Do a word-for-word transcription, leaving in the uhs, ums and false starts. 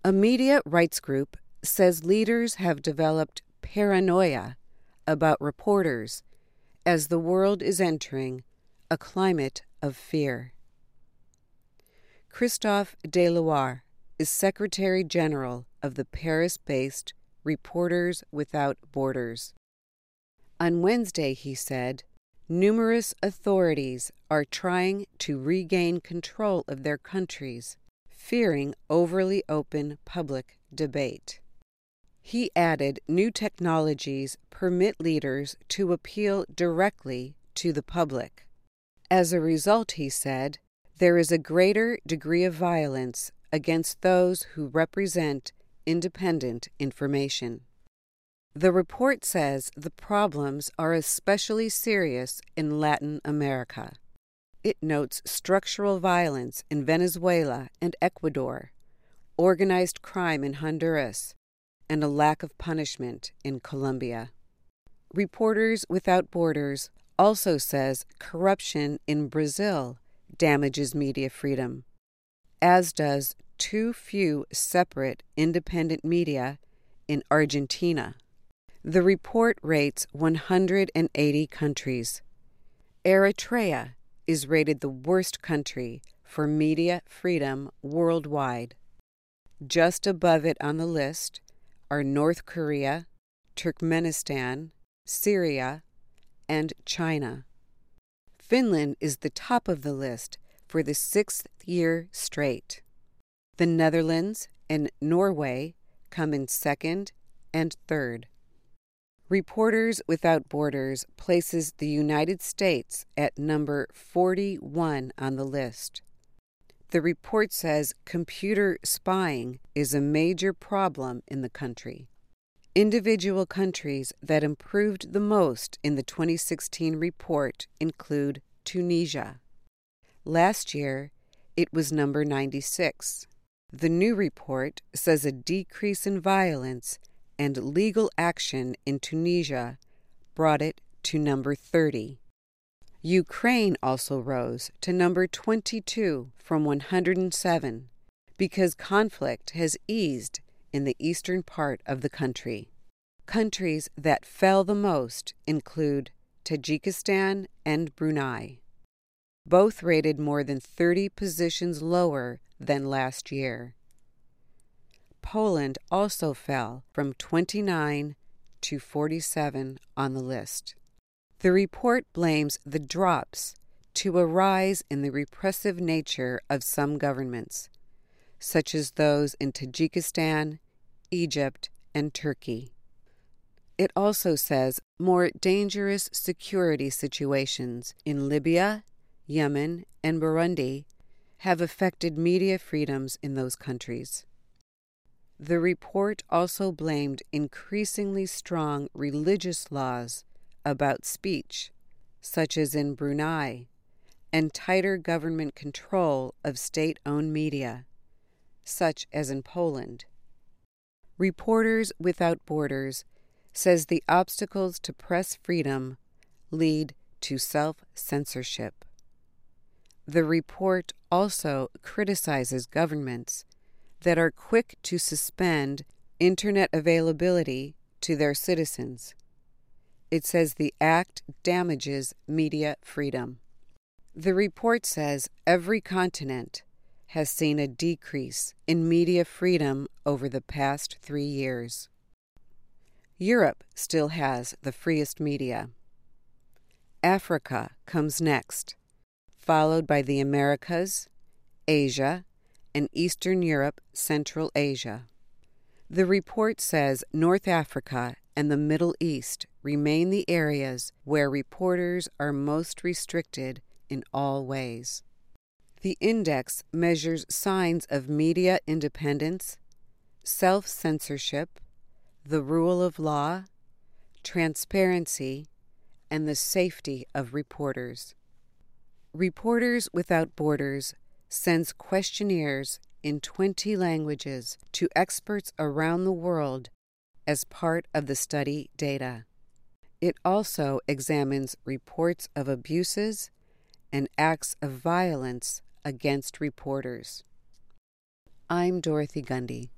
A media rights group says leaders have developed paranoia about reporters as the world is entering a climate of fear. Christophe Deloire is Secretary General of the Paris-based Reporters Without Borders. On Wednesday, he said, numerous authorities are trying to regain control of their countries, fearing overly open public debate. He added new technologies permit leaders to appeal directly to the public. As a result, he said, there is a greater degree of violence against those who represent independent information. The report says the problems are especially serious in Latin America. It notes structural violence in Venezuela and Ecuador, organized crime in Honduras, and a lack of punishment in Colombia. Reporters Without Borders also says corruption in Brazil damages media freedom, as does too few separate independent media in Argentina. The report rates one hundred eighty countries. Eritrea is rated the worst country for media freedom worldwide. Just above it on the list are North Korea, Turkmenistan, Syria, and China. Finland is the top of the list for the sixth year straight. The Netherlands and Norway come in second and third. Reporters Without Borders places the United States at number forty-one on the list. The report says computer spying is a major problem in the country. Individual countries that improved the most in the twenty sixteen report include Tunisia. Last year, it was number ninety-six. The new report says a decrease in violence and legal action in Tunisia brought it to number thirty. Ukraine also rose to number twenty-two from one hundred seven because conflict has eased in the eastern part of the country. Countries that fell the most include Tajikistan and Brunei, both rated more than thirty positions lower than last year. Poland also fell from twenty-nine to forty-seven on the list. The report blames the drops to a rise in the repressive nature of some governments, such as those in Tajikistan, Egypt, and Turkey. It also says more dangerous security situations in Libya, Yemen, and Burundi have affected media freedoms in those countries. The report also blamed increasingly strong religious laws about speech, such as in Brunei, and tighter government control of state-owned media, such as in Poland. Reporters Without Borders says the obstacles to press freedom lead to self-censorship. The report also criticizes governments that are quick to suspend Internet availability to their citizens. It says the act damages media freedom. The report says every continent has seen a decrease in media freedom over the past three years. Europe still has the freest media. Africa comes next, followed by the Americas, Asia, and Eastern Europe, Central Asia. The report says North Africa and the Middle East remain the areas where reporters are most restricted in all ways. The index measures signs of media independence, self-censorship, the rule of law, transparency, and the safety of reporters. Reporters Without Borders sends questionnaires in twenty languages to experts around the world as part of the study data. It also examines reports of abuses and acts of violence against reporters. I'm Dorothy Gundy.